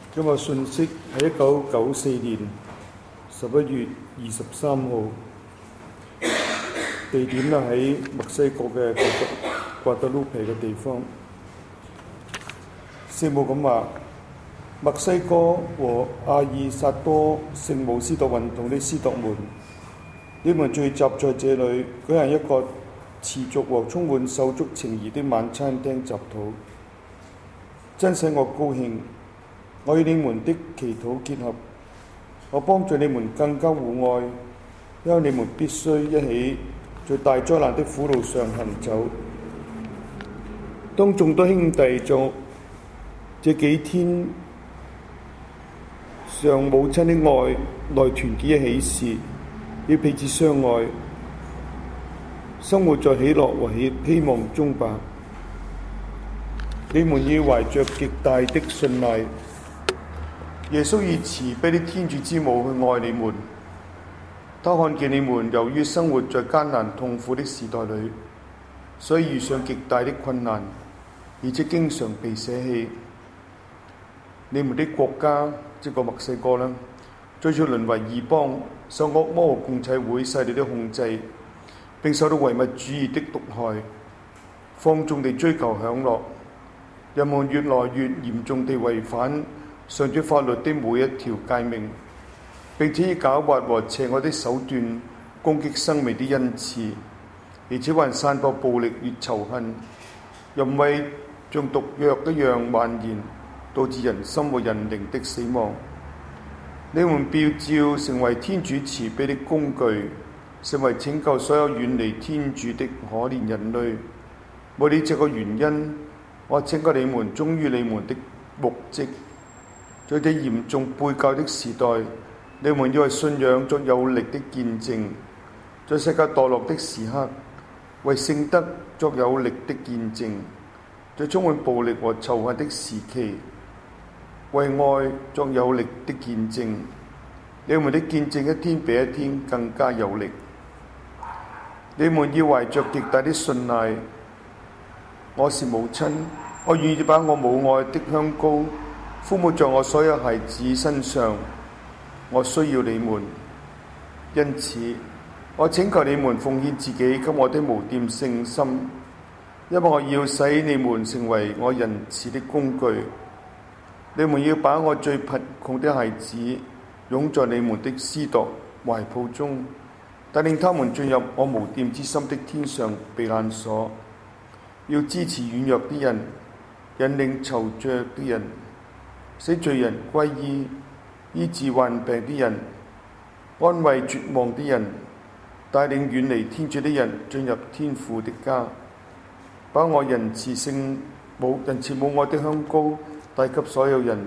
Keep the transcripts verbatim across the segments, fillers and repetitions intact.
今日信息係一九九四年十一月二十三號，地點咧喺墨西哥嘅瓜德魯皮嘅地方。聖母咁話：墨西哥和阿爾薩多聖母司鐸運動的司鐸們，你們聚集在這裏舉行一個持續和充滿手足情誼的晚餐廳集禱，真使我高興。我與你們的祈禱結合，我幫助你們更加互愛，因為你們必須一起在大災難的苦路上行走。當眾多兄弟在這幾天上母親的愛來團結一起時，要彼此相愛，生活在喜樂和希希望中吧。你們要懷着極大的信賴，耶穌以慈悲的天主之母去愛你們。他看見你們由於生活在艱難痛苦的時代裏，所以遇上極大的困難，而且經常被捨棄。你們的國家即個墨西哥啦，最初淪為異邦，受惡魔和共濟會勢力的控制，並受到唯物主義的毒害，放縱地追求享樂。人們越來越嚴重地違反上主法律的每一條誡命，並且以狡猾和邪惡的手段攻擊生命的恩賜，而且還散播暴力與仇恨，人為像毒藥一樣蔓延，導致人心和人靈的死亡。你們必要成為天主慈悲的工具，成為拯救所有遠離天主的可憐人類。為了這個原因，我請求你們忠於你們的牧職。在這嚴重背教的時代，你們要為信仰作有力的見證；在世界墮落的時刻，為聖德作有力的見證；在充滿暴力和仇恨的時期，為愛作有力的見證。你們的見證一天比一天更加有力。你們要懷着極大的信賴。我是母親，我願意把我母愛的香膏敷抹在我所有孩子身上，我需要你們，因此我請求你們奉獻自己給我的無玷聖心，因為我要使你們成為我仁慈的工具。你們要把我最貧窮的孩子擁在你們的司鐸懷抱中，帶領他們進入我無玷之心的天上避難所，要支持軟弱的人，引領囚著的人，使罪人歸依，醫治患病的人，安慰絕望的人，帶領遠離天主的人進入天父的家，把我仁慈聖母仁慈母愛的香膏帶給所有人。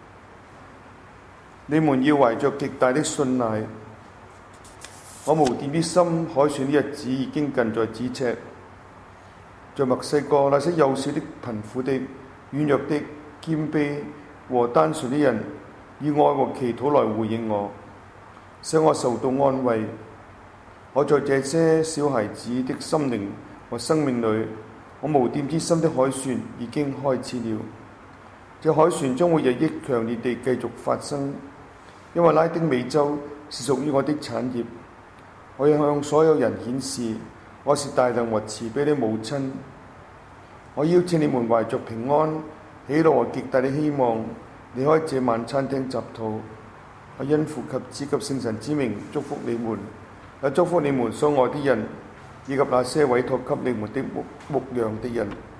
你們要懷着極大的信賴。我無玷的心凱旋的日子已經近在咫尺。在墨西哥，那些幼小的、貧苦的、軟弱的、謙卑和單純的人，以愛和祈禱來回應我，使我受到安慰。我在這些小孩子的心靈和生命裏，我無玷之心的凱旋已經開始了。這凱旋將會日益強烈地繼續發生，因為拉丁美洲是屬於我的產業。我要向所有人顯示，我是大能和慈悲的母親。我邀請你們懷着平安、喜樂和極大的希望離開這晚餐廳集禱。我因父及子及聖神之名祝福你們，也祝福你們所愛的人，以及那些委託給你們的牧牧羊的人。